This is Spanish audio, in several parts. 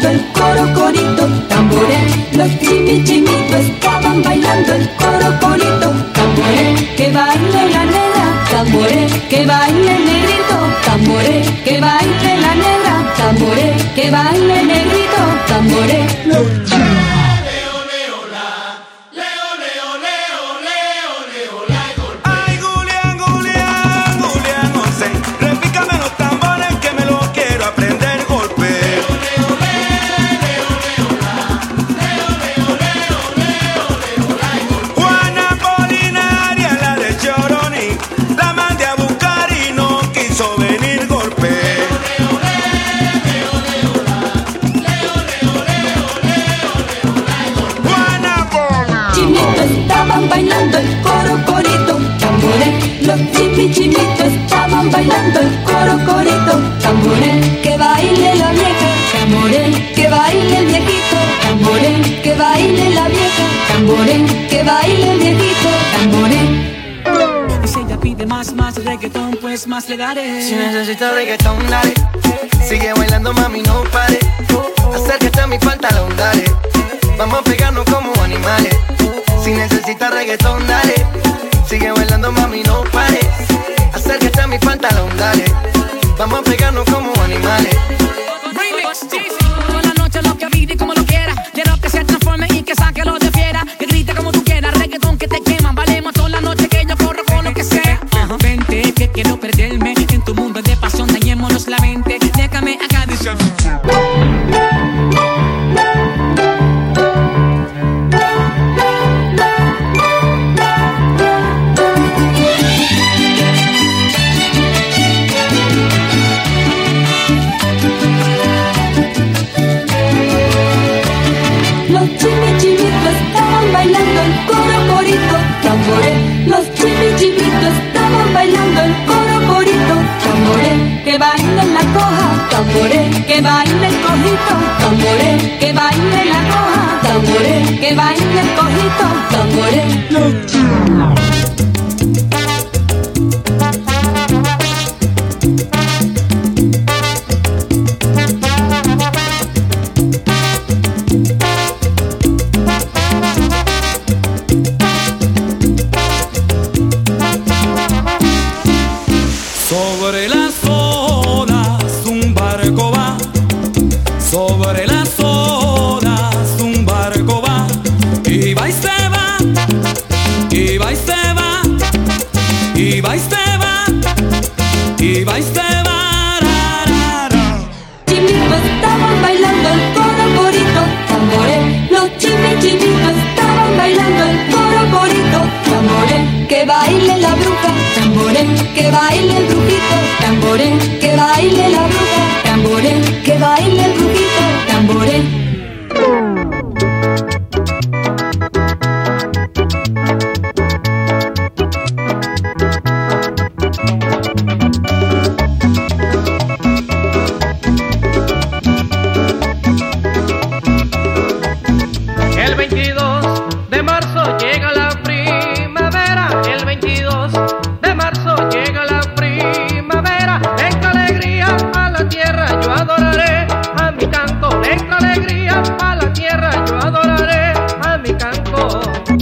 bailando el coro corito, tambores. Los chimichimitos estaban bailando el coro corito, tambores. Que baile la negra, tambores. Que baile el negrito, tambores. Que baile la negra, tambores. Que baile el negrito, tambores. Bailando el coro corito, tambores. Los chimichimitos estaban bailando el coro corito, tambores. Que baile la vieja, tambores. Que baile el viejito, tambores. Que baile la vieja, tambores. Que baile el viejito, tambores. Y si ella pide más reggaetón, pues más le daré. Si necesitas reggaetón, dale. Sigue bailando, mami, no pare. Acércate a mi pantalón, dale. Vamos a pegarnos como animales. Si necesitas reggaetón, dale. Sigue bailando, mami, no pares. Acércate a mi pantalón, dale. Vamos a pegarnos como animales. Toda la noche lo que pide como lo quiera. Quiero que se transforme y que saque lo de fiera. Que grite como tú quieras, reggaetón que te quema. Valemos toda la noche que yo corro con lo que sea. Vente, que quiero perderme en tu mundo de pasión. Dañémonos la mente. Déjame acá decir. Bailando el coro corito, tambores. Los chimichimitos estaban bailando el coro corito, tambores. Que baile la coja, tambores. Que baile el cojito, tambores. Que baile la coja, tambores. Que baile el cojito, tambores. Sobre las olas un barco va, sobre las olas un barco va, y va y se va, y va y se va, y va y se va, y va y se va. Chimitos estaban bailando el coro corito, tambores. Los chimichimitos estaban bailando el coro corito, tambores. Que baile la bruja, tambores. Que baile el brujito, tambores. Que baile la bruja, tambores. Que baile el brujito, tambores. El 22 de marzo llega la primavera. El 22 de marzo llega la primavera. Entra alegría a la tierra, yo adoraré a mi canto. Entra alegría a la tierra, yo adoraré a mi canto.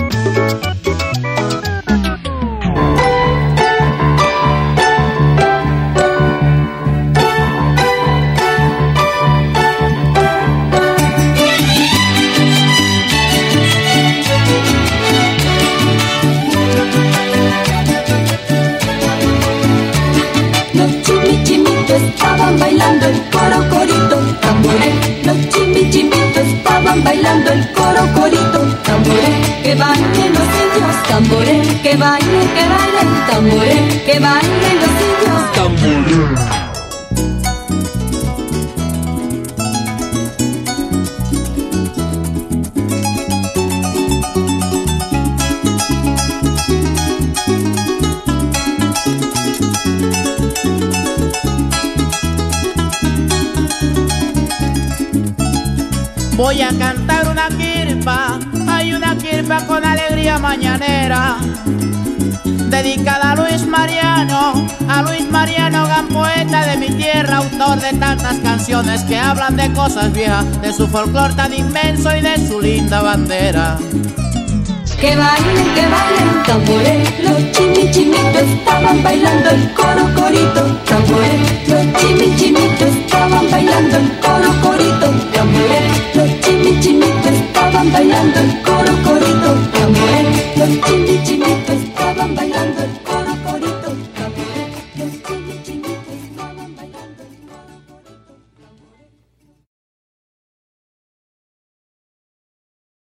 Estaban bailando el coro corito, tambores. Los chimichimitos estaban bailando el coro corito, tambores. Que bailen los indios, tambores. Que bailen, tambores. Que bailen los indios, tambores. Voy a cantar una quirpa, hay una quirpa con alegría mañanera. dedicada a Luis Mariano, gran poeta de mi tierra, autor de tantas canciones que hablan de cosas viejas, de su folclor tan inmenso y de su linda bandera. Que bailen tambores, los chimichimitos estaban bailando el coro corito. Tambores, los chimichimitos estaban bailando el coro corito. Tambores, los chimichimitos estaban bailando el coro